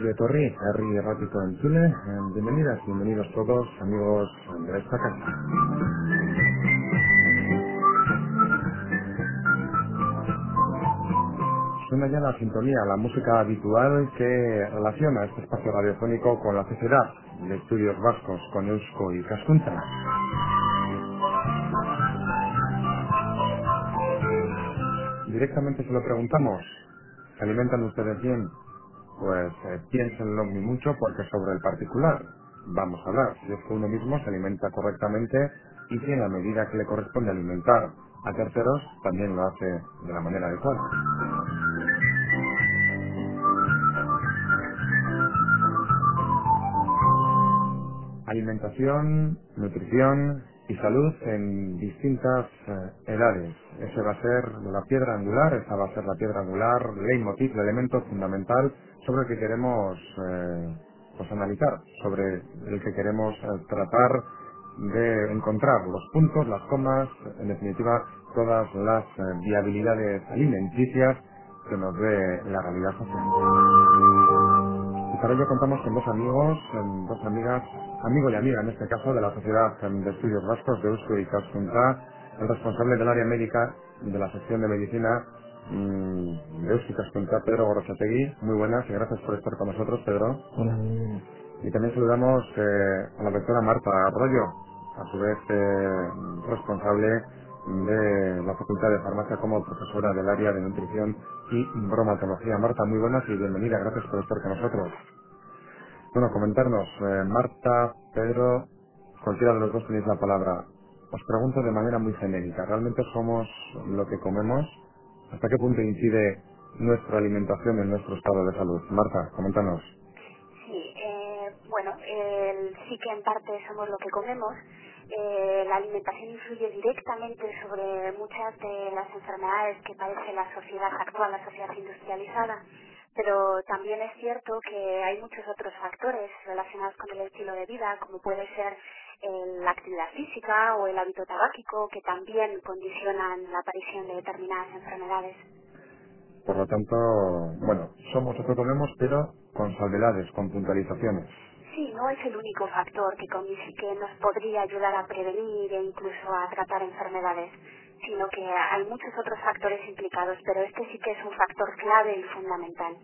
de Torri, Herri Errático en Chile. Bienvenidas, bienvenidos todos, amigos de esta casa. Suena ya la sintonía, la música habitual que relaciona este espacio radiofónico con la sociedad de estudios vascos, con Eusko y Cascunta. Directamente se lo preguntamos, ¿se alimentan ustedes bien? Pues piénsenlo muy mucho porque sobre el particular vamos a hablar. Si es que uno mismo se alimenta correctamente y si en la medida que le corresponde alimentar a terceros también lo hace de la manera adecuada. Alimentación, nutrición y salud en distintas edades. Ese va a ser la piedra angular, esa va a ser la piedra angular, leitmotiv, el elemento fundamental sobre el que queremos pues analizar, sobre el que queremos tratar de encontrar los puntos, las comas, en definitiva todas las viabilidades alimenticias que nos dé la realidad social. Y para ello contamos con dos amigos, dos amigas, amigo y amiga en este caso, de la Sociedad de Estudios Vascos de Eusko y Cascunta, el responsable del área médica de la sección de medicina de Eusko y Cascunta, Pedro Gorrochategui. Muy buenas y gracias por estar con nosotros, Pedro. Hola, muy bien. Y también saludamos a la doctora Marta Arroyo, a su vez responsable de la Facultad de Farmacia como profesora del área de nutrición y bromatología. Marta, muy buenas y bienvenida, gracias por estar con nosotros. Bueno, comentarnos, Marta, Pedro, cualquiera de los dos tenéis la palabra. Os pregunto de manera muy genérica, ¿realmente somos lo que comemos? ¿Hasta qué punto incide nuestra alimentación en nuestro estado de salud? Marta, coméntanos. Sí, bueno, sí que en parte somos lo que comemos. La alimentación influye directamente sobre muchas de las enfermedades que padece la sociedad actual, la sociedad industrializada, pero también es cierto que hay muchos otros factores relacionados con el estilo de vida, como puede ser la actividad física o el hábito tabáquico, que también condicionan la aparición de determinadas enfermedades. Por lo tanto, bueno, somos lo que comemos, pero con salvedades, con puntualizaciones. Sí, no es el único factor que nos podría ayudar a prevenir e incluso a tratar enfermedades, sino que hay muchos otros factores implicados, pero este sí que es un factor clave y fundamental.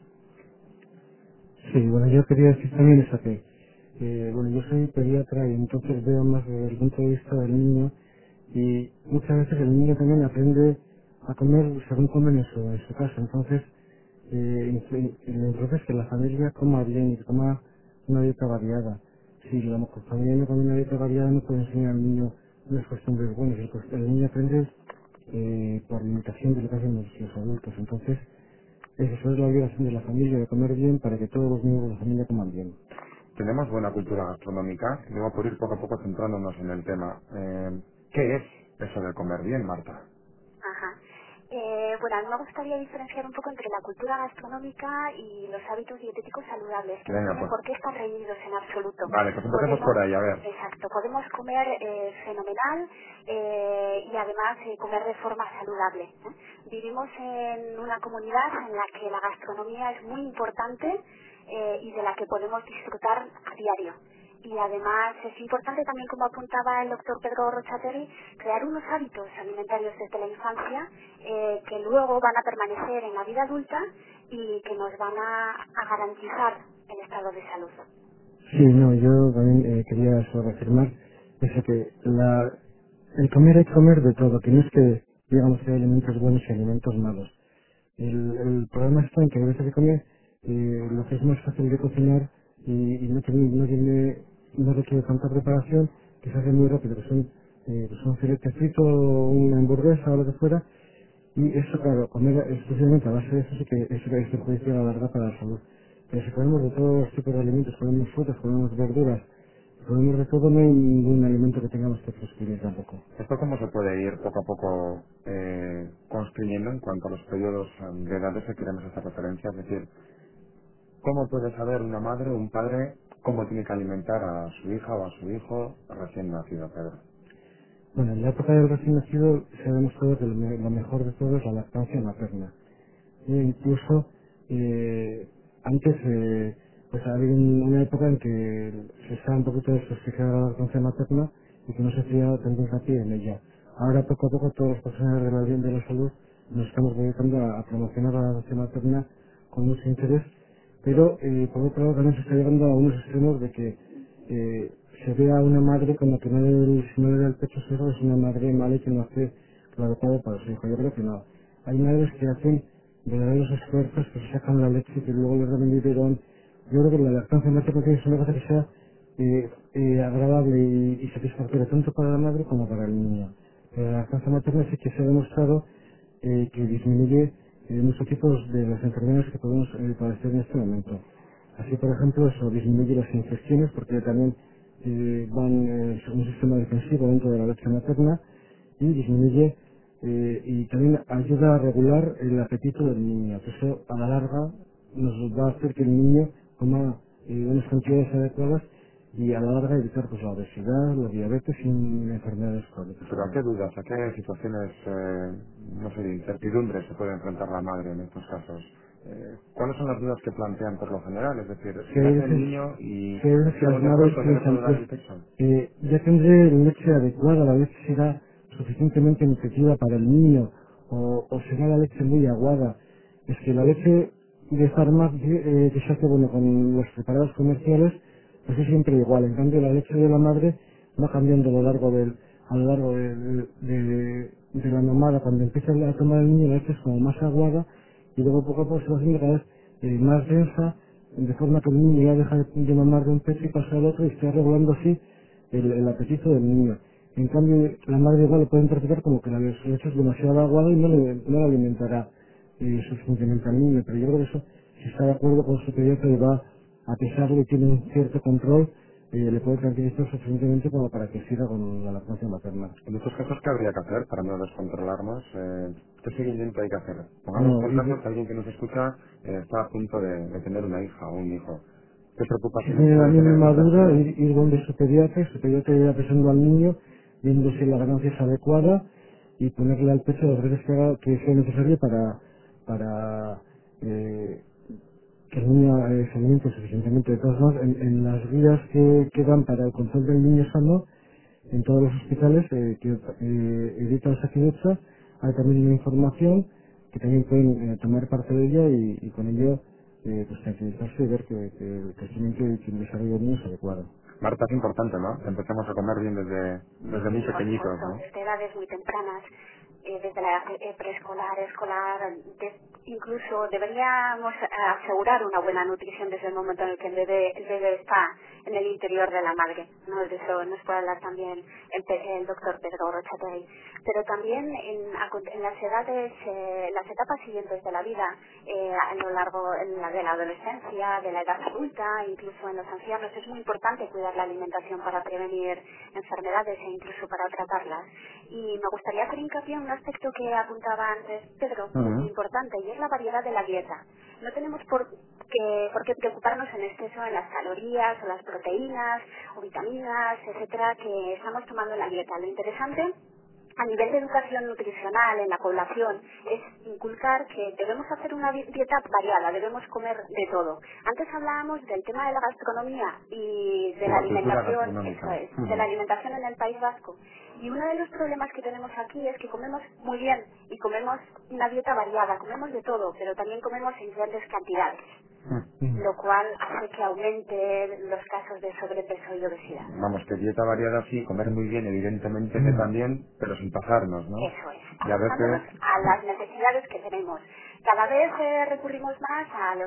Sí, bueno, yo quería decir también eso que, bueno, yo soy pediatra y entonces veo más desde el punto de vista del niño y muchas veces el niño también aprende a comer según comen en su casa, entonces lo importante es que la familia coma bien y que coma una dieta variada. Si la familia no come una dieta variada no puede enseñar al niño unas costumbres buenas, el niño aprende por imitación de lo que hacen los adultos, entonces eso es la obligación de la familia de comer bien para que todos los miembros de la familia coman bien. Tenemos buena cultura gastronómica, y luego por ir poco a poco centrándonos en el tema. ¿Qué es eso de comer bien, Marta? Ajá. Bueno, a mí me gustaría diferenciar un poco entre la cultura gastronómica y los hábitos dietéticos saludables, que no Venga, tienen pues, por qué estar reñidos en absoluto. vale, pues empecemos Podemos, por ahí, a ver. exacto, podemos comer fenomenal y además comer de forma saludable. Vivimos en una comunidad en la que la gastronomía es muy importante y de la que podemos disfrutar a diario. Y además es importante también, como apuntaba el doctor Pedro Rochategui, crear unos hábitos alimentarios desde la infancia que luego van a permanecer en la vida adulta y que nos van a garantizar el estado de salud. Sí, no, yo también quería eso reafirmar eso que el comer hay que comer de todo, que no es que digamos que hay alimentos buenos y alimentos malos. El problema está en que a veces se come lo que es más fácil de cocinar y no requiere tanta preparación, que se hace muy rápido, que son pues un filete frito, una hamburguesa o lo que fuera, y eso claro, comer exclusivamente a base de eso sí que es perjudicial a la larga para la salud. Pero si comemos de todos los tipos de alimentos, comemos frutas, comemos verduras, comemos de todo, no hay ningún alimento que tengamos que prescribir tampoco. ¿Esto cómo se puede ir poco a poco construyendo en cuanto a los periodos de edades que queremos hacer referencia? Es decir, ¿cómo puede saber una madre o un padre cómo tiene que alimentar a su hija o a su hijo recién nacido, Pedro? Bueno, en la época del recién nacido se ha demostrado que lo mejor de todo es la lactancia materna. E incluso antes pues ha habido una época en que se está un poquito desprestigiada la lactancia materna y que no se hacía tanto hincapié en ella. Ahora poco a poco todos los profesionales de la salud nos estamos dedicando a promocionar la lactancia materna con mucho interés, pero por otro lado también se está llegando a unos extremos de que se vea a una madre como que si no le da el pecho a su hijo es una madre mala y que no hace lo adecuado para su hijo. Yo creo que no. Hay madres que hacen verdaderos esfuerzos, que se sacan la leche, que luego les dan el biberón. Yo creo que la lactancia materna tiene que ser una cosa que sea agradable y satisfactoria tanto para la madre como para el niño. La lactancia materna sí que se ha demostrado que disminuye muchos tipos de las enfermedades que podemos padecer en este momento. Así, por ejemplo, eso disminuye las infecciones porque también van un sistema defensivo dentro de la leche materna y disminuye y también ayuda a regular el apetito del niño. Que eso a la larga nos va a hacer que el niño coma unas cantidades adecuadas y a la larga evitar pues la obesidad, la diabetes y enfermedades crónicas. Pero ¿a qué dudas, a qué situaciones, no sé, de incertidumbre se puede enfrentar la madre en estos casos? ¿Cuáles son las dudas que plantean por lo general? Es decir, Que hay nace el veces, niño y que hay veces que siendo las muy madres pronto se le piensan, puede dar pues, el pecho. ya tendré leche adecuada, la leche será suficientemente nutritiva para el niño, o será la leche muy aguada. Es que la leche de farmacia, que se hace, bueno, con los preparados comerciales, pues es siempre igual. En cambio, la leche de la madre va cambiando a lo largo de la mamada. Cuando empieza a tomar el niño, la leche es como más aguada, y luego poco a poco se va haciendo cada vez más densa, de forma que el niño ya deja de mamar de un pecho y pasa al otro y está regulando así el apetito del niño. En cambio, la madre igual lo puede interpretar como que la leche es demasiado aguada y no le alimentará suficientemente al niño, pero yo creo que eso, si está de acuerdo con su pediatra y va a pesarlo y tiene un cierto control, le puede tranquilizar suficientemente como para que siga con la lactancia materna. En estos casos, ¿qué habría que hacer para no descontrolarnos? ¿Qué seguimiento hay que hacer? Pongamos No, por caso que alguien que nos escucha está a punto de tener una hija o un hijo. ¿Qué si preocupaciones tiene la puede tener en mínima estas duda, dudas? ir donde su pediatra irá pesando al niño, viendo si la ganancia es adecuada y ponerle al pecho las veces que sea necesario para que el niño se alimente suficientemente. De todas formas, en las guías que dan para el control del niño sano, en todos los hospitales que edita Osakidetza, hay también una información que también pueden tomar parte de ella y con ello pues tranquilizarse y ver que el crecimiento y que el desarrollo del niño es adecuado. Marta, es importante, ¿no? Que empecemos a comer bien desde muy Sí, por pequeñitos, supuesto, ¿no? desde edades muy tempranas, desde la edad preescolar, escolar, incluso deberíamos asegurar una buena nutrición desde el momento en el que el bebé está en el interior de la madre, ¿no? De eso nos puede hablar también el doctor Pedro Rochatey. Pero también en las edades, las etapas siguientes de la vida, a lo largo de la adolescencia, de la edad adulta, incluso en los ancianos, es muy importante cuidar la alimentación para prevenir enfermedades e incluso para tratarlas. Y me gustaría hacer hincapié en un aspecto que apuntaba antes Pedro, muy Ujú. importante, y es la variedad de la dieta. No tenemos por qué preocuparnos en exceso en las calorías o las proteínas o vitaminas, etcétera, que estamos tomando en la dieta. Lo interesante a nivel de educación nutricional en la población es inculcar que debemos hacer una dieta variada, debemos comer de todo. Antes hablábamos del tema de la gastronomía y de Y la la cultura alimentación, eso gastronómica. es, de la Ujú. alimentación en el País Vasco. Y uno de los problemas que tenemos aquí es que comemos muy bien y comemos una dieta variada, comemos de todo, pero también comemos en grandes cantidades, Mm. lo cual hace que aumente los casos de sobrepeso y obesidad. Vamos, que dieta variada sí, comer muy bien, evidentemente que también, pero sin pasarnos, ¿no? Eso es, Y a ajustándonos veces, a las necesidades que tenemos. Cada vez recurrimos más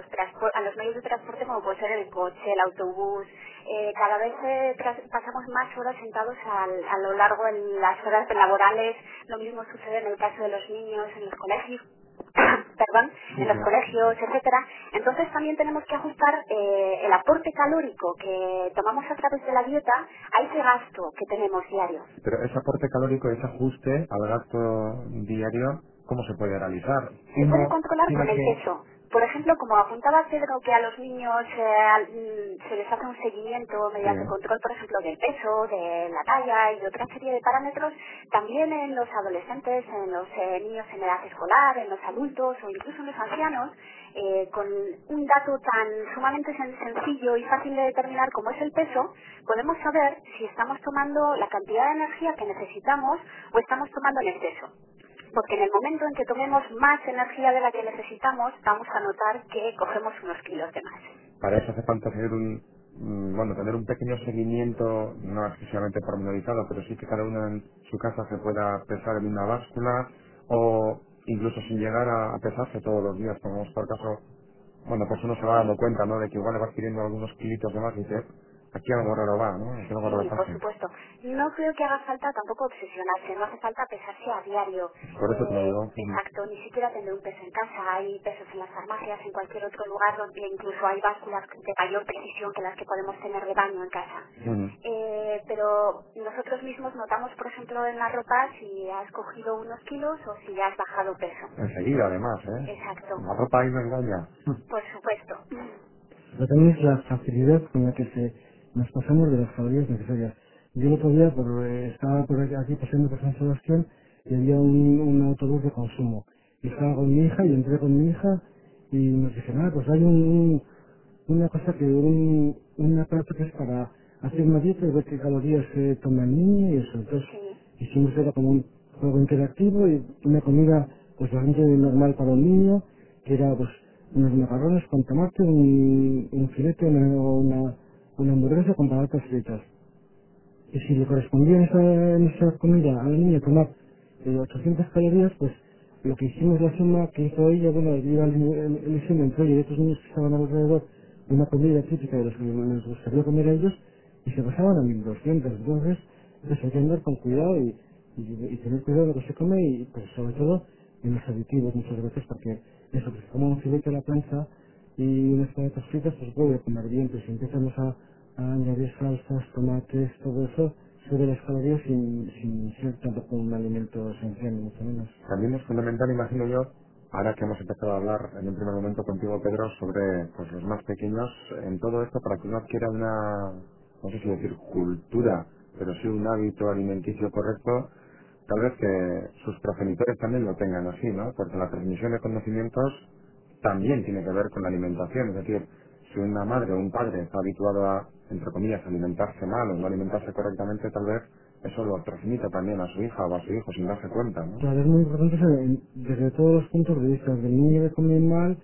a los medios de transporte como puede ser el coche, el autobús. Cada vez pasamos más horas sentados a lo largo de las horas laborales. Lo mismo sucede en el caso de los niños en los colegios. Perdón, sí, en los sí. colegios, etcétera. Entonces también tenemos que ajustar el aporte calórico que tomamos a través de la dieta a ese gasto que tenemos diario. Pero ese aporte calórico, ese ajuste al gasto diario, ¿cómo se puede realizar? Se puede ¿Cómo controlar tiene con el que...? peso, Por ejemplo, como apuntaba Pedro, que a los niños se les hace un seguimiento mediante control, por ejemplo, del peso, de la talla y de otra serie de parámetros, también en los adolescentes, en los niños en edad escolar, en los adultos o incluso en los ancianos, con un dato tan sumamente sencillo y fácil de determinar como es el peso, podemos saber si estamos tomando la cantidad de energía que necesitamos o estamos tomando en exceso. Porque en el momento en que tomemos más energía de la que necesitamos, vamos a notar que cogemos unos kilos de más. Para eso hace falta tener tener un pequeño seguimiento, no excesivamente pormenorizado, pero sí que cada uno en su casa se pueda pesar en una báscula, o incluso sin llegar a pesarse todos los días, como por caso, pues uno se va dando cuenta, ¿no?, de que igual le va adquiriendo algunos kilitos de más y dice, aquí algo raro va, ¿no?, aquí algo raro Sí, por pasa. supuesto. No creo que haga falta tampoco obsesionarse, no hace falta pesarse a diario. Por eso te lo digo. Exacto, ni siquiera tener un peso en casa, hay pesos en las farmacias, en cualquier otro lugar donde incluso hay básculas de mayor precisión que las que podemos tener de baño en casa. Pero nosotros mismos notamos, por ejemplo, en la ropa si has cogido unos kilos o si has bajado peso. Enseguida, además, Exacto, la ropa ahí no engaña. por supuesto. Pero también es la facilidad con la que nos pasamos de las calorías necesarias. Yo el otro día estaba por aquí pasando por San Sebastián y había un autobús de consumo. Y estaba con mi hija y entré con mi hija y nos dijeron, pues hay una cosa un aparato que es para hacer una dieta y ver qué calorías se toma el niño y eso. Entonces Sí, hicimos era como un juego interactivo y una comida pues bastante normal para un niño, que era pues unos macarrones con tomate, un filete, una hamburguesa con patatas fritas. Y si le correspondía en esa comida a la niña tomar 800 calorías, pues lo que hicimos, la suma que hizo ella, bueno, iba eligiendo entre ella y otros niños que estaban alrededor de una comida típica de los que les gustaría comer a ellos, y se pasaban a 1200. Entonces, pues hay que andar con cuidado y tener cuidado de lo que se come y pues sobre todo en los aditivos muchas veces, porque eso, que se come un filete a la plancha y unas patatas fritas, pues puede comer bien, pues si empezamos a añadir salsas, tomates, todo eso, sube las calorías sin ser tampoco un alimento esencial, ni mucho menos. También es fundamental, imagino yo, ahora que hemos empezado a hablar en un primer momento contigo, Pedro, sobre los más pequeños, en todo esto, para que uno adquiera una, no sé si decir cultura, pero sí un hábito alimenticio correcto, tal vez que sus progenitores también lo tengan así, ¿no? Porque la transmisión de conocimientos también tiene que ver con la alimentación, es decir, si una madre o un padre está habituado a, entre comillas, alimentarse mal o no alimentarse correctamente, tal vez eso lo transmite también a su hija o a su hijo sin darse cuenta, ¿no? Claro, es muy importante saber, desde todos los puntos de vista, del niño que come mal,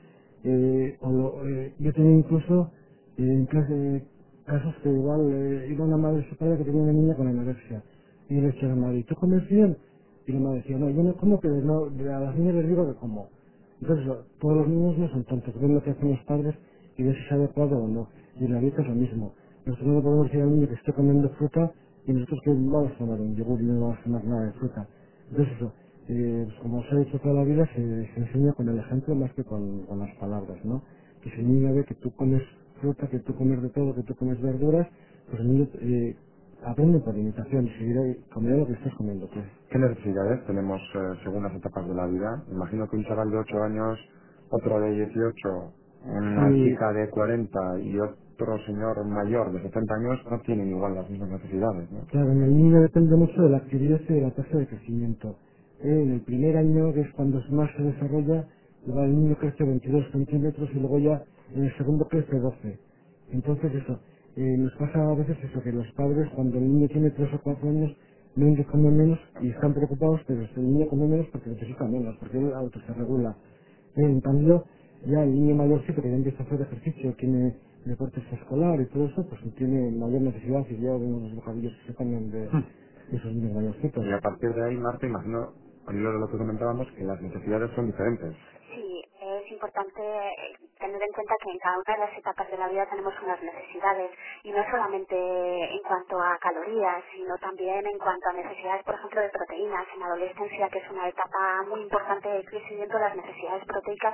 yo tenía incluso en clase casos que igual iba una madre su padre que tenía una niña con anorexia, y le decía a la madre, ¿y tú comes bien? Y la madre decía, no, yo no como, pero no, a las niñas les digo que como. Entonces, todos los niños no son tontos, ven lo que hacen los padres y ven si es adecuado o no. Y en la dieta es lo mismo. Nosotros no podemos decir al niño que esté comiendo fruta y nosotros que vamos a tomar un yogur y no vamos a tomar nada de fruta. Entonces eso, pues como se ha dicho toda la vida, se enseña con el ejemplo más que con las palabras, ¿no? Que si el niño ve que tú comes fruta, que tú comes de todo, que tú comes verduras, pues el niño aprende por imitación y seguirá comerá lo que estás comiendo tú. ¿Qué necesidades tenemos según las etapas de la vida? Imagino que un chaval de 8 años, otro de 18, una Sí, chica de 40 y otro señor mayor de 70 años no tienen igual las mismas necesidades, ¿no? claro, en el niño depende mucho de la actividad y de la tasa de crecimiento. En el primer año, que es cuando más se desarrolla, igual el niño crece 22 centímetros y luego ya en el segundo crece 12. Entonces eso, nos pasa a veces eso, que los padres cuando el niño tiene 3 o 4 años ven que come menos y están preocupados, pero el niño come menos porque necesita menos, porque él auto se regula. En cambio, ya el niño mayorcito que ya empieza a hacer ejercicio, tiene deportes escolar y todo eso, pues tiene mayor necesidad y ya vemos los bocadillos que se comen de esos niños mayorcitos. Y a partir de ahí, Marta, imagino, al hilo de lo que comentábamos, que las necesidades son diferentes. Sí, es importante tener en cuenta que en cada una de las etapas de la vida tenemos unas necesidades y no solamente en cuanto a calorías, sino también en cuanto a necesidades, por ejemplo, de proteínas. En la adolescencia, que es una etapa muy importante de crecimiento, las necesidades proteicas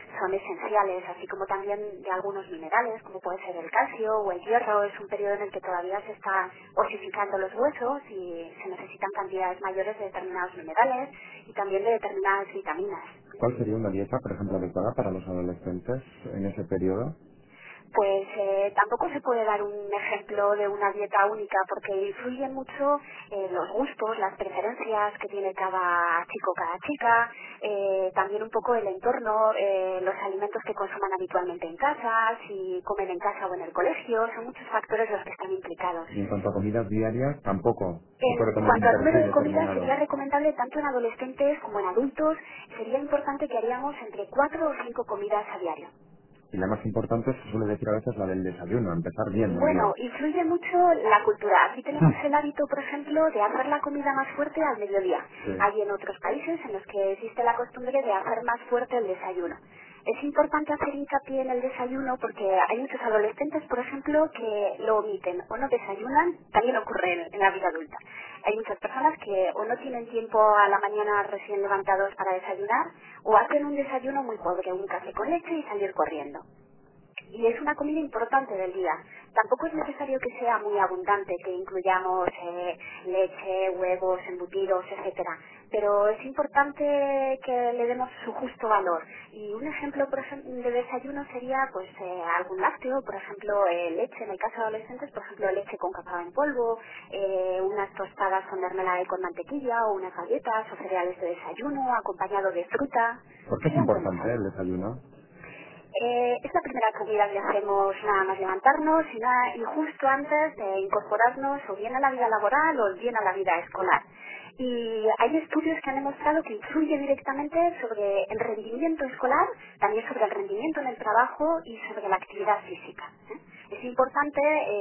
son esenciales, así como también de algunos minerales, como puede ser el calcio o el hierro. Es un periodo en el que todavía se está osificando los huesos y se necesitan cantidades mayores de determinados minerales y también de determinadas vitaminas. ¿Cuál sería una dieta, por ejemplo, adecuada para los adolescentes en ese periodo? Pues tampoco se puede dar un ejemplo de una dieta única porque influyen mucho los gustos, las preferencias que tiene cada chico, cada chica, también un poco el entorno, los alimentos que consuman habitualmente en casa, si comen en casa o en el colegio, son muchos factores los que están implicados. Y en cuanto a comidas diarias, tampoco se puede En tener un cuanto al número perfil de comidas, determinado. sería recomendable tanto en adolescentes como en adultos. Sería importante que haríamos entre 4 o 5 comidas a diario. Y la más importante se suele decir a veces la del desayuno, empezar bien el día. Bueno, influye mucho la cultura. Aquí tenemos el hábito, por ejemplo, de hacer la comida más fuerte al mediodía. Sí. Hay en otros países en los que existe la costumbre de hacer más fuerte el desayuno. Es importante hacer hincapié en el desayuno porque hay muchos adolescentes, por ejemplo, que lo omiten o no desayunan. También ocurre en la vida adulta. Hay muchas personas que o no tienen tiempo a la mañana recién levantados para desayunar o hacen un desayuno muy pobre, un café con leche y salir corriendo. Y es una comida importante del día. Tampoco es necesario que sea muy abundante, que incluyamos leche, huevos, embutidos, etcétera. Pero es importante que le demos su justo valor. Y un ejemplo, por ejemplo, de desayuno sería pues algún lácteo, por ejemplo, leche, en el caso de adolescentes, por ejemplo, leche con cacao en polvo, unas tostadas con mermelada y con mantequilla, o unas galletas o cereales de desayuno, acompañado de fruta. ¿Por qué es Sería un buen importante el desayuno. desayuno? Es la primera comida que hacemos nada más levantarnos y justo antes de incorporarnos o bien a la vida laboral o bien a la vida escolar. Y hay estudios que han demostrado que influye directamente sobre el rendimiento escolar, también sobre el rendimiento en el trabajo y sobre la actividad física. Es importante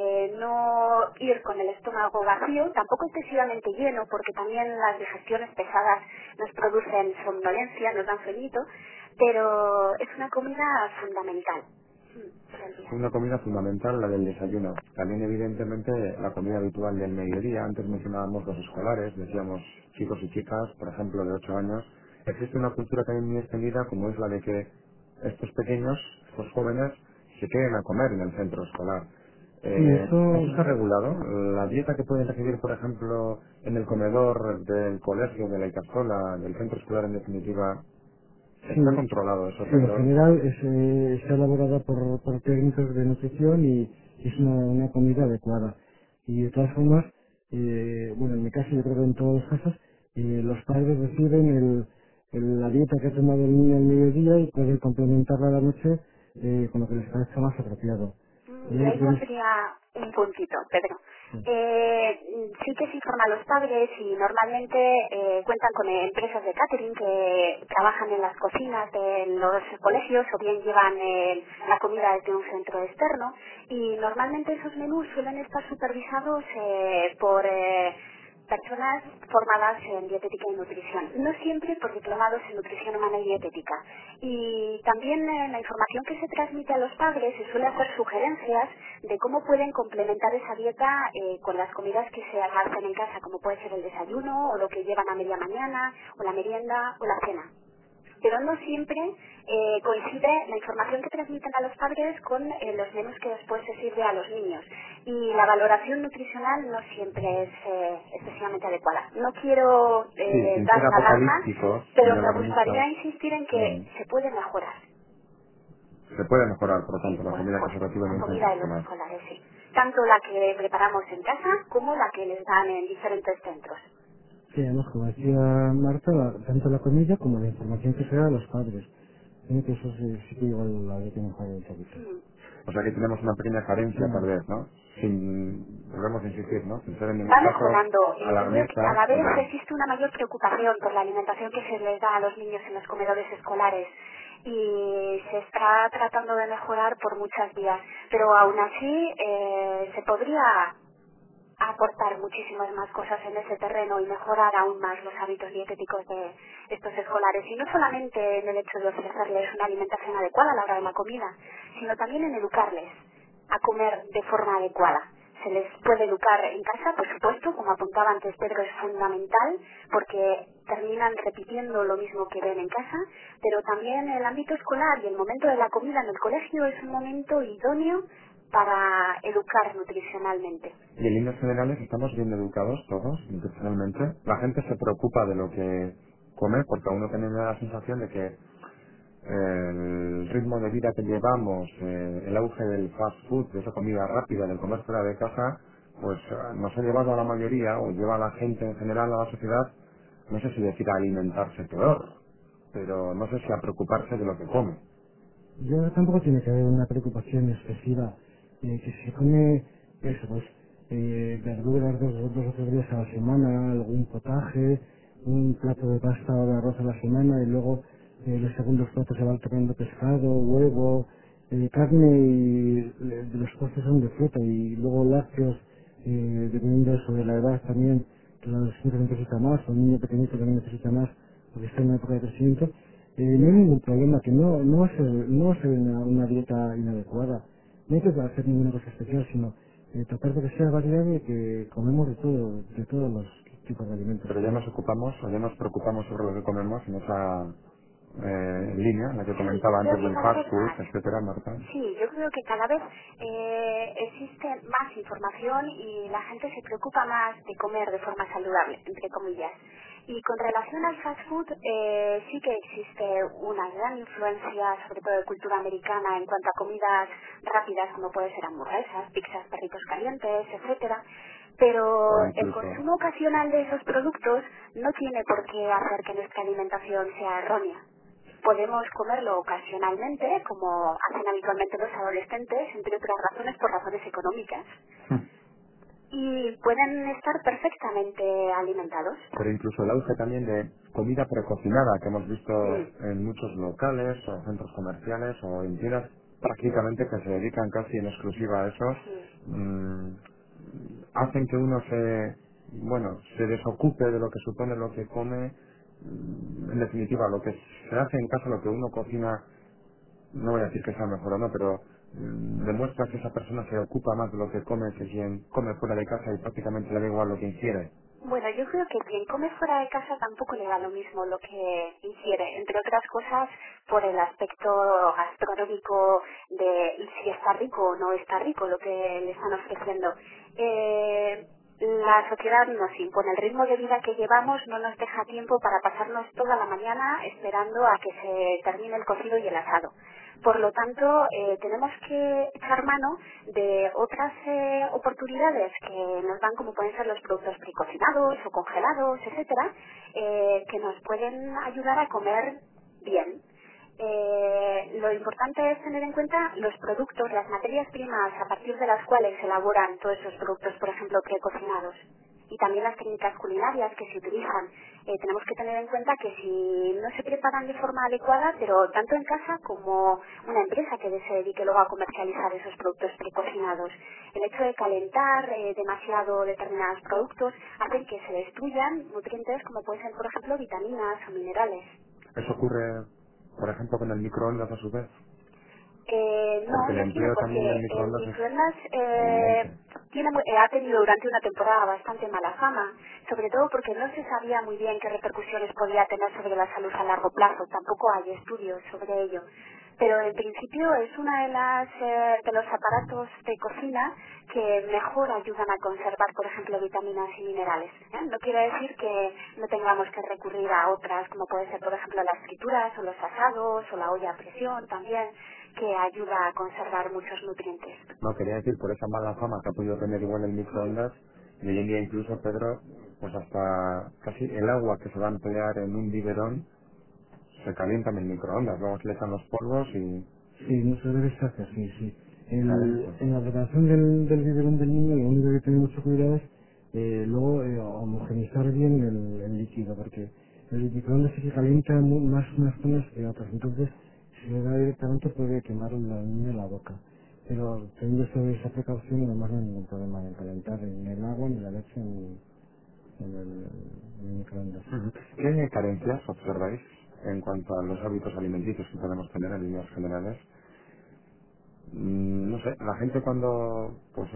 no ir con el estómago vacío, tampoco excesivamente lleno, porque también las digestiones pesadas nos producen somnolencia, nos dan sueñito, pero es una comida fundamental. Del día. Una comida fundamental, la del desayuno. También, evidentemente, la comida habitual del mediodía. Antes mencionábamos los escolares, decíamos chicos y chicas, por ejemplo, de 8 años. Existe una cultura también muy extendida, como es la de que estos pequeños, estos jóvenes, se queden a comer en el centro escolar. Sí, ¿Eso está eso, regulado? La dieta que pueden recibir, por ejemplo, en el comedor del colegio, de la Icastola, del centro escolar en definitiva, sí, ¿está controlado eso, sí, en Pedro? general está elaborada por técnicos de nutrición y es una comida adecuada. Y de todas formas, bueno, en mi caso, yo creo que en todos los casos, los padres reciben la dieta que ha tomado el niño al mediodía y pueden complementarla a la noche con lo que les parezca más apropiado. Y ahí Pero pondría un puntito, Pedro. sí, Sí que se informa a los padres y normalmente cuentan con empresas de catering que trabajan en las cocinas de los colegios o bien llevan la comida desde un centro externo y normalmente esos menús suelen estar supervisados por personas formadas en dietética y nutrición. No siempre por diplomados en nutrición humana y dietética. Y también la información que se transmite a los padres se suele hacer sugerencias de cómo pueden complementar esa dieta con las comidas que se hacen en casa, como puede ser el desayuno o lo que llevan a media mañana o la merienda o la cena. Pero no siempre coincide la información que transmiten a los padres con los menús que después se sirve a los niños. Y la valoración nutricional no siempre es excesivamente adecuada. No quiero Sí, sin dar ser una alarma, apocalípticos ni pero me gustaría alarmistas. insistir en que Mm. se puede mejorar. Se puede mejorar, por lo Sí, tanto, la por comida que se supuesto. recibe en La un centro comida de los escolar. escolares, sí. Tanto la que preparamos en casa como la que les dan en diferentes centros. sí, además, como decía Marta, tanto la comida como la información que se da a los padres. Creo que eso sí que igual habría que mejorar un poquito. Mm. O sea que tenemos una pequeña carencia, tal Mm. vez, ¿no? Volvemos a insistir, ¿no? Sin ser en ningún Va caso mejorando. Yo creo que a alarmistas, la vez pero existe una mayor preocupación por la alimentación que se les da a los niños en los comedores escolares y se está tratando de mejorar por muchas vías. Pero aún así se podría aportar muchísimas más cosas en ese terreno y mejorar aún más los hábitos dietéticos de estos escolares. Y no solamente en el hecho de ofrecerles una alimentación adecuada a la hora de la comida, sino también en educarles a comer de forma adecuada. se les puede educar en casa, por supuesto, como apuntaba antes Pedro, es fundamental porque terminan repitiendo lo mismo que ven en casa, pero también el ámbito escolar y el momento de la comida en el colegio es un momento idóneo para educar nutricionalmente. Y en líneas generales estamos bien educados todos, nutricionalmente. La gente se preocupa de lo que come porque a uno tiene la sensación de que el ritmo de vida que llevamos, el auge del fast food, de esa comida rápida, del comer fuera de casa, pues nos ha llevado a la mayoría, o lleva a la gente en general, a la sociedad, no sé si decir a alimentarse peor, pero no sé si a preocuparse de lo que come. Yo tampoco tiene que haber una preocupación excesiva, que se come eso, pues, verduras dos o tres días a la semana, algún potaje, un plato de pasta o de arroz a la semana y luego los segundos platos se van tomando pescado, huevo, carne y de los postres son de fruta y luego lácteos, dependiendo de eso, de la edad también, que la adolescente necesita más o el niño pequeñito también necesita más porque está en una época de crecimiento. No hay ningún problema, que no va a ser una dieta inadecuada. No hay que hacer ninguna cosa especial, sino tratar de que sea variable y que comemos de todos los tipos de alimentos. Pero ya nos ocupamos, o ya nos preocupamos sobre lo que comemos en esa línea, la que Sí, yo comentaba creo antes que del cada fast vez food, más. etcétera, Marta. Sí, yo creo que cada vez existe más información y la gente se preocupa más de comer de forma saludable, entre comillas. Y con relación al fast food, sí que existe una gran influencia, sobre todo de cultura americana, en cuanto a comidas rápidas, como puede ser hamburguesas, pizzas, perritos calientes, etcétera. Pero O el incluso, consumo ocasional de esos productos no tiene por qué hacer que nuestra alimentación sea errónea. Podemos comerlo ocasionalmente, como hacen habitualmente los adolescentes, entre otras razones por razones económicas, y pueden estar perfectamente alimentados. pero incluso el auge también de comida precocinada que hemos visto Mm, en muchos locales o centros comerciales o en tiendas prácticamente que se dedican casi en exclusiva a eso, sí. mm, hacen que uno se desocupe de lo que supone lo que come. En definitiva, lo que se hace en casa, lo que uno cocina, no voy a decir que sea mejor o no, pero demuestra que esa persona se ocupa más de lo que come que quien come fuera de casa y prácticamente le da igual lo que ingiere. Bueno, yo creo que quien come fuera de casa tampoco le da lo mismo lo que ingiere, entre otras cosas por el aspecto gastronómico de si está rico o no está rico lo que le están ofreciendo. La sociedad nos impone el ritmo de vida que llevamos, no nos deja tiempo para pasarnos toda la mañana esperando a que se termine el cocido y el asado. Por lo tanto, tenemos que echar mano de otras oportunidades que nos dan, como pueden ser los productos precocinados o congelados, etcétera, que nos pueden ayudar a comer bien. Lo importante es tener en cuenta los productos, las materias primas a partir de las cuales se elaboran todos esos productos, por ejemplo, precocinados. Y también las técnicas culinarias que se utilizan. Tenemos que tener en cuenta que si no se preparan de forma adecuada, pero tanto en casa como una empresa que se dedique luego a comercializar esos productos precocinados, el hecho de calentar demasiado determinados productos hace que se destruyan nutrientes como pueden ser, por ejemplo, vitaminas o minerales. Eso ocurre, por ejemplo, con el microondas a su vez, No, porque el no quiero, empleo también del porque el microondas es microondas evidente. ha tenido durante una temporada bastante mala fama, sobre todo porque no se sabía muy bien qué repercusiones podía tener sobre la salud a largo plazo, tampoco hay estudios sobre ello. Pero en principio es una de los aparatos de cocina que mejor ayudan a conservar, por ejemplo, vitaminas y minerales. No quiere decir que no tengamos que recurrir a otras, como puede ser, por ejemplo, las frituras o los asados o la olla a presión también, que ayuda a conservar muchos nutrientes. No, quería decir, por esa mala fama que ha podido tener igual el microondas, y hoy en día incluso, Pedro, pues hasta casi el agua que se va a emplear en un biberón se calienta en el microondas, luego se le echan los polvos y Sí, muchas veces se hace así, sí. se adentro. En la preparación del biberón del niño lo único que tiene mucho cuidado es luego homogeneizar bien el líquido, porque el microondas sí que calienta más unas zonas que otras, entonces si le da directamente puede quemar al niño la boca. Pero teniendo esa precaución, además no hay ningún problema en calentar ni el agua ni la leche en el microondas. Ujú. ¿Qué carencias observáis en cuanto a los hábitos alimenticios que podemos tener en líneas generales? No sé, la gente cuando, pues eso,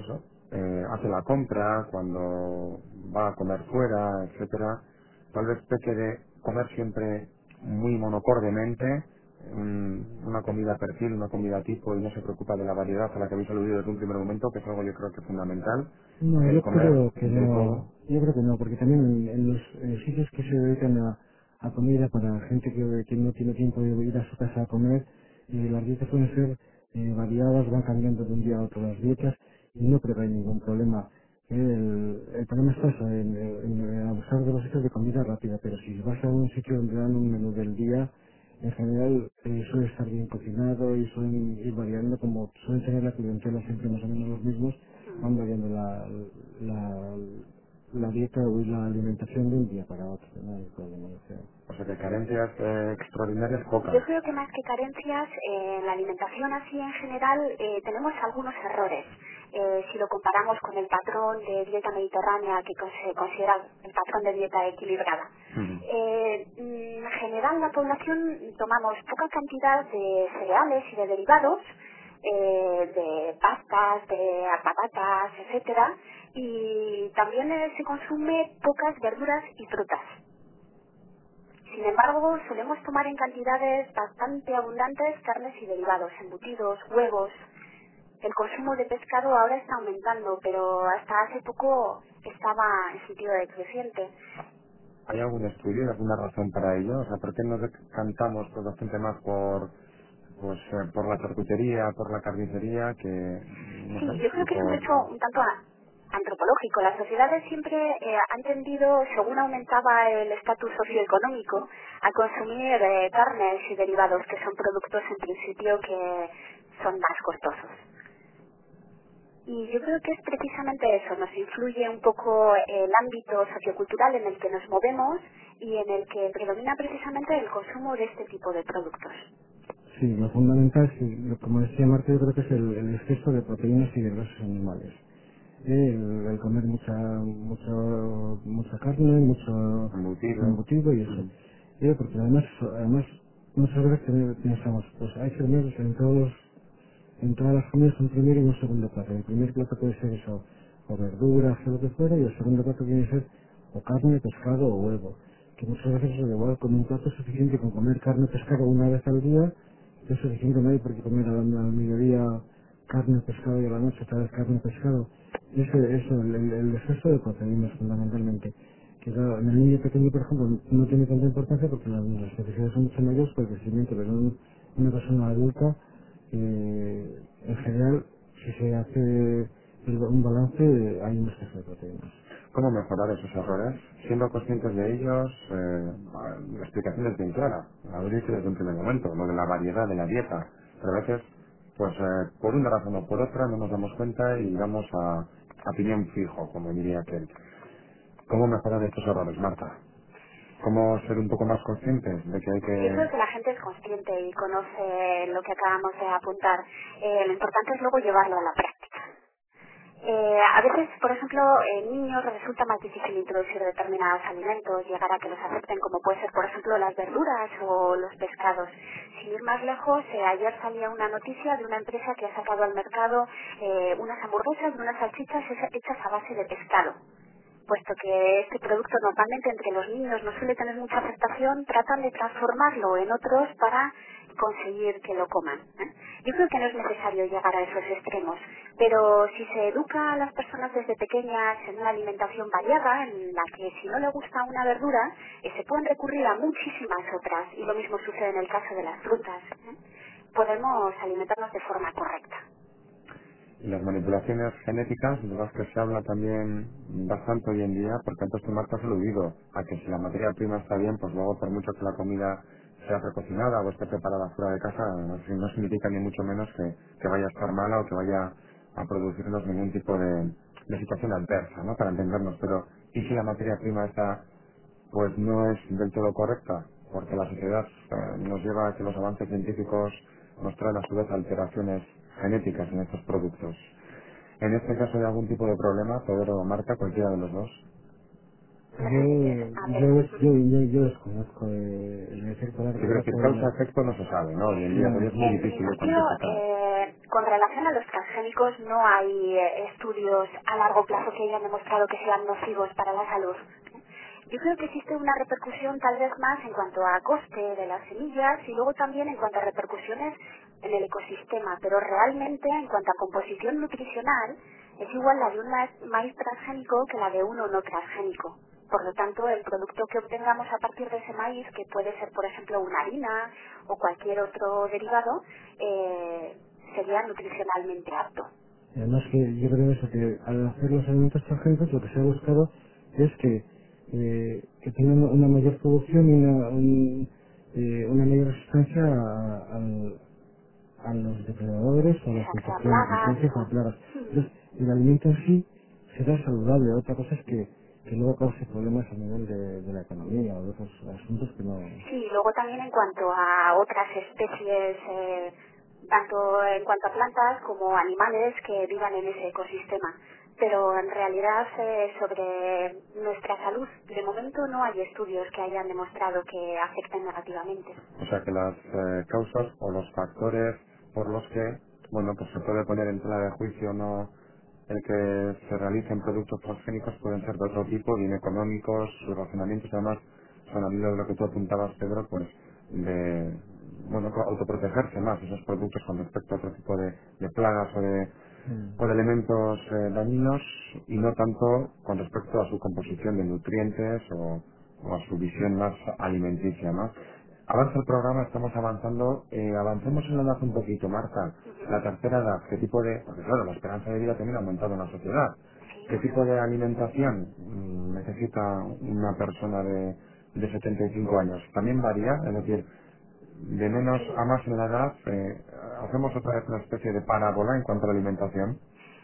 hace la compra, cuando va a comer fuera, etcétera, tal vez peque de comer siempre muy monocordemente, una comida perfil, una comida tipo, y no se preocupa de la variedad a la que habéis aludido desde un primer momento, que es algo yo creo que fundamental, No, el yo comer creo que de no, todo. yo creo que no, porque también en los sitios que se dedican a comida para gente que no tiene tiempo de ir a su casa a comer, las dietas pueden ser variadas, van cambiando de un día a otro las dietas y no creo que hay ningún problema. El problema está eso, en abusar de los sitios de comida rápida, pero si vas a un sitio donde dan un menú del día, en general suele estar bien cocinado y suelen ir variando, como suelen tener la clientela siempre más o menos los mismos, van variando la, la dieta o la alimentación de un día para otro, no hay problema, o sea. O sea que carencias extraordinarias pocas. Yo creo que más que carencias, en la alimentación así en general tenemos algunos errores. Si lo comparamos con el patrón de dieta mediterránea que se considera el patrón de dieta equilibrada. Ujú. En general la población tomamos poca cantidad de cereales y de derivados, de pastas, de patatas, etcétera, y también se consume pocas verduras y frutas. Sin embargo, solemos tomar en cantidades bastante abundantes carnes y derivados, embutidos, huevos. El consumo de pescado ahora está aumentando, pero hasta hace poco estaba en sentido decreciente. ¿Hay algún estudio, alguna razón para ello? O sea, ¿por qué nos decantamos pues, bastante más por la charcutería, por la carnicería, que, no Sí, sé, yo creo y que es un por... hecho un tanto antropológico. Las sociedades siempre han tendido, según aumentaba el estatus socioeconómico, a consumir carnes y derivados, que son productos en principio que son más costosos. Y yo creo que es precisamente eso, nos influye un poco el ámbito sociocultural en el que nos movemos y en el que predomina precisamente el consumo de este tipo de productos. Sí, lo fundamental, sí, como decía Marta, yo creo que es el exceso de proteínas y de grasas animales. El comer mucha carne, mucho embutido. embutido y eso. Ujú. Porque además muchas veces pensamos, pues hay que comer en todas las comidas un primer y un segundo plato. El primer plato puede ser eso, o verduras o lo que fuera, y el segundo plato tiene que ser o carne, pescado o huevo. Que muchas veces eso, igual con un plato es suficiente con comer carne, pescado una vez al día, es suficiente, no hay por qué comer al mediodía carne, pescado y a la noche otra vez carne, pescado. Eso, el exceso de proteínas fundamentalmente. Que claro, en el niño pequeño, por ejemplo, no tiene tanta importancia porque las necesidades son mucho mayores por el crecimiento, pero en una persona adulta en general, si se hace un balance, hay un exceso de proteínas. ¿Cómo mejorar esos errores? Siendo conscientes de ellos, la explicación es bien clara. La habéis dicho desde un primer momento, lo de la variedad de la dieta. Pero a veces, pues por una razón o por otra, no nos damos cuenta y vamos a piñón fijo, como diría aquel. ¿Cómo mejorar estos errores, Marta? ¿Cómo ser un poco más conscientes de que hay Yo creo que... que la gente es consciente y conoce lo que acabamos de apuntar. Lo importante es luego llevarlo a la práctica. A veces, por ejemplo, en niños resulta más difícil introducir determinados alimentos, llegar a que los acepten, como puede ser, por ejemplo, las verduras o los pescados. Sin ir más lejos, ayer salía una noticia de una empresa que ha sacado al mercado unas hamburguesas y unas salchichas hechas a base de pescado. Puesto que este producto normalmente entre los niños no suele tener mucha aceptación, tratan de transformarlo en otros para conseguir que lo coman, ¿eh? Yo creo que no es necesario llegar a esos extremos, pero si se educa a las personas desde pequeñas en una alimentación variada, en la que si no le gusta una verdura, se pueden recurrir a muchísimas otras, y lo mismo sucede en el caso de las frutas, ¿eh? Podemos alimentarnos de forma correcta. Y las manipulaciones genéticas, de las que se habla también bastante hoy en día, porque antes tú, Marta, has aludido a que si la materia prima está bien, pues luego por mucho que la comida sea precocinada o esté preparada fuera de casa, no significa ni mucho menos que vaya a estar mala o que vaya a producirnos ningún tipo de situación adversa, ¿no? Para entendernos. Pero, ¿y si la materia prima está pues no es del todo correcta, porque la sociedad nos lleva a que los avances científicos nos traen a su vez alteraciones genéticas en estos productos? En este caso hay algún tipo de problema, Pedro o Marta, cualquiera de los dos. A ver, Yo desconozco el efecto Quiero largo decir, plazo. causa-efecto no se sabe, ¿no? Hoy en día No, todavía es muy en difícil de principio, cuantificar. Con relación a los transgénicos, no hay estudios a largo plazo que hayan demostrado que sean nocivos para la salud. Yo creo que existe una repercusión tal vez más en cuanto a coste de las semillas y luego también en cuanto a repercusiones en el ecosistema, pero realmente en cuanto a composición nutricional es igual la de un maíz transgénico que la de uno no transgénico. Por lo tanto, el producto que obtengamos a partir de ese maíz, que puede ser, por ejemplo, una harina o cualquier otro derivado, sería nutricionalmente apto. Además que yo creo eso, que al hacer los alimentos transgénicos lo que se ha buscado es que tengan una mayor producción y una mayor resistencia a los depredadores o a las Exacto, a plagas. infecciones o a plagas. Entonces, el alimento en sí será saludable. Otra cosa es que luego cause problemas a nivel de la economía o de otros asuntos que no... Sí, luego también en cuanto a otras especies, tanto en cuanto a plantas como animales que vivan en ese ecosistema. Pero en realidad sobre nuestra salud, de momento no hay estudios que hayan demostrado que afecten negativamente. O sea que las causas o los factores por los que, bueno, pues se puede poner en tela de juicio o no el que se realicen productos transgénicos pueden ser de otro tipo, bien económicos, sus razonamientos además son al hilo de lo que tú apuntabas, Pedro, pues de, bueno, autoprotegerse más esos productos con respecto a otro tipo de plagas o de elementos dañinos y no tanto con respecto a su composición de nutrientes o a su visión más alimenticia, ¿no? Avanza el programa, estamos avanzando. Avancemos en la edad un poquito, Marta. La tercera edad, ¿qué tipo de...? Porque claro, la esperanza de vida también ha aumentado en la sociedad. ¿Qué tipo de alimentación necesita una persona de 75 años? También varía, es decir, de menos Sí, a más en la edad, hacemos otra vez una especie de parábola en cuanto a la alimentación.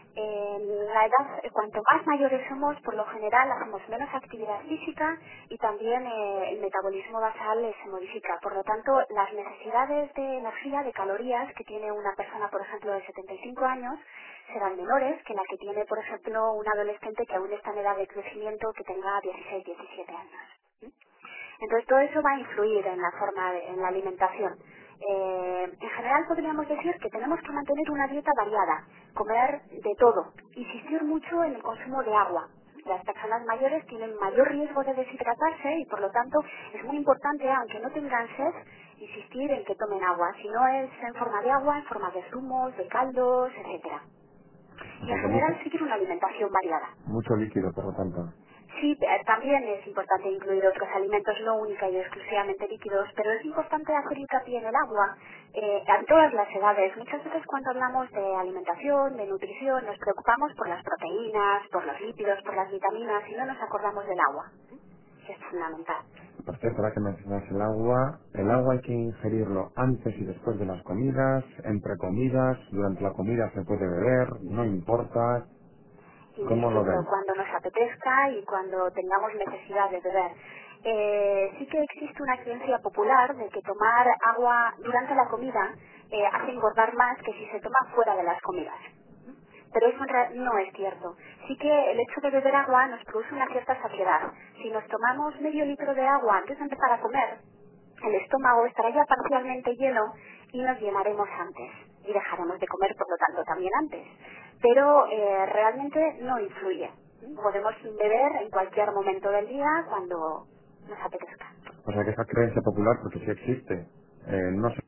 la edad, cuanto más mayores somos, por lo general hacemos menos actividad física y también el metabolismo basal se modifica. Por lo tanto, las necesidades de energía, de calorías que tiene una persona, por ejemplo, de 75 años, serán menores que la que tiene, por ejemplo, un adolescente que aún está en edad de crecimiento que tenga 16, 17 años. Entonces todo eso va a influir en la forma, en la alimentación. En general podríamos decir que tenemos que mantener una dieta variada, comer de todo, insistir mucho en el consumo de agua. Las personas mayores tienen mayor riesgo de deshidratarse y por lo tanto es muy importante, aunque no tengan sed, insistir en que tomen agua. Si no es en forma de agua, en forma de zumos, de caldos, etcétera. Y en general seguir una alimentación variada. Mucho líquido, por lo tanto. Sí, también es importante incluir otros alimentos, no única y exclusivamente líquidos, pero es importante hacer hincapié en el agua a todas las edades. Muchas veces cuando hablamos de alimentación, de nutrición, nos preocupamos por las proteínas, por los lípidos, por las vitaminas y no nos acordamos del agua, que es fundamental. Por cierto, ahora que mencionas el agua hay que ingerirlo antes y después de las comidas, entre comidas, durante la comida se puede beber, no importa, ¿cómo lo Indistinto, ven? cuando nos apetezca y cuando tengamos necesidad de beber. Sí que existe una creencia popular de que tomar agua durante la comida hace engordar más que si se toma fuera de las comidas. Pero eso no es cierto. Sí que el hecho de beber agua nos produce una cierta saciedad. Si nos tomamos medio litro de agua antes de empezar a comer, el estómago estará ya parcialmente lleno y nos llenaremos antes. Y dejaremos de comer, por lo tanto, también antes. Pero realmente no influye. Podemos beber en cualquier momento del día cuando nos apetezca. O sea que esa creencia popular, porque sí existe, no se